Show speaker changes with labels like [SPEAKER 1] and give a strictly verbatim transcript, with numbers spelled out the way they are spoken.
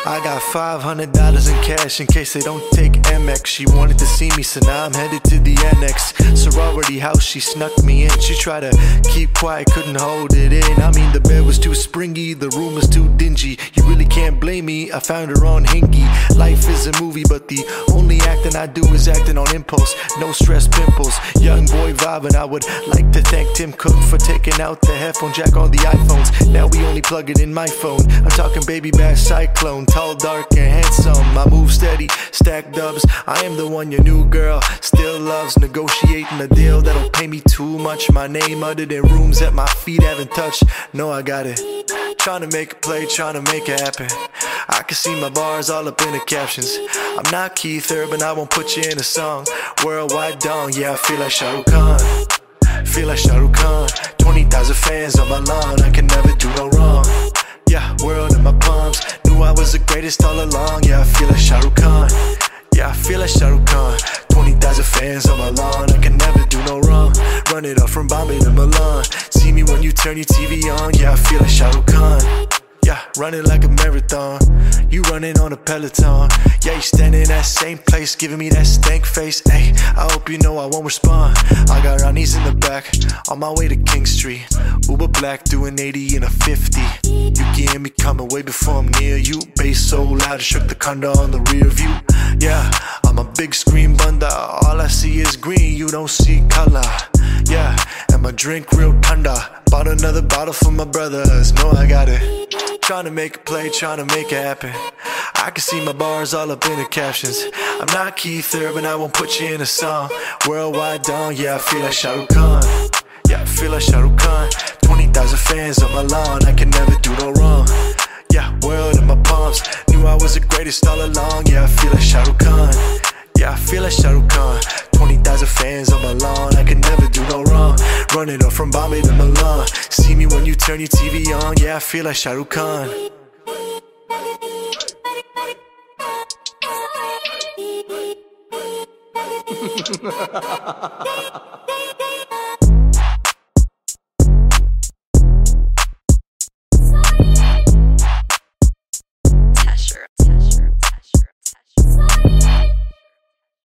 [SPEAKER 1] I got five hundred dollars in cash in case they don't take M X. She wanted to see me, so now I'm headed to the annex. Sorority house, she snuck me in. She tried to keep quiet, couldn't hold it in. I mean, the bed was too springy, the room was too dingy. You really can't blame me, I found her on Hingy. Life is a movie, but the only acting I do is acting on impulse. No stress pimples, young boy vibing. I would like to thank Tim Cook for taking out the headphone jack on the iPhones. Now we only plug it in my phone. I'm talking baby bash cyclone, tall, dark, and handsome. I move steady, stack dubs. I am the one your new girl still loves. Negotiating a deal that'll pay me too much. My name uttered in rooms that my feet haven't touched. No, I got it. Trying to make a play, trying to make it happen. I can see my bars all up in the captions. I'm not Keith Urban, I won't put you in a song. Worldwide dong, yeah, I feel like Shah Rukh Khan. Feel like Shah Rukh Khan. twenty thousand fans on my lawn, I can never do no wrong. Yeah, world in my palms. Knew I was the greatest all along. Yeah, I feel like Shah Rukh Khan. Yeah, I feel like Shah Rukh Khan. twenty thousand fans on my lawn, I can never do no wrong. Run it up from Bombay to Milan. See me when you turn your T V on. Yeah, I feel like Shah Rukh Khan. Yeah, running like a marathon. You running on a Peloton. Yeah, you standing in that same place, giving me that stank face. Ayy, I hope you know I won't respond. I got Ronnie's in the back, on my way to King Street. Uber Black doing eighty in a fifty. You can hear me coming way before I'm near you. Bass so loud it shook the condo on the rear view. Yeah, I'm a big screen bunda. All I see is green, you don't see color. Yeah, and my drink real thunder. Bought another bottle for my brothers, know I got it. Trying to make a play, trying to make it happen. I can see my bars all up in the captions. I'm not Keith Urban, I won't put you in a song. Worldwide dong, yeah, I feel like Shah Rukh Khan. Yeah, I feel like Shah Rukh Khan. twenty thousand fans on my lawn, I can never do no wrong. Yeah, world in my palms. Knew I was the greatest all along. Yeah, I feel like Shah Rukh Khan. Yeah, I feel like Shah Rukh Khan. twenty thousand fans on my lawn, I can never do no wrong. Running up from Bombay to Milan. See me when you turn your T V on. Yeah, I feel like Shah Rukh Khan.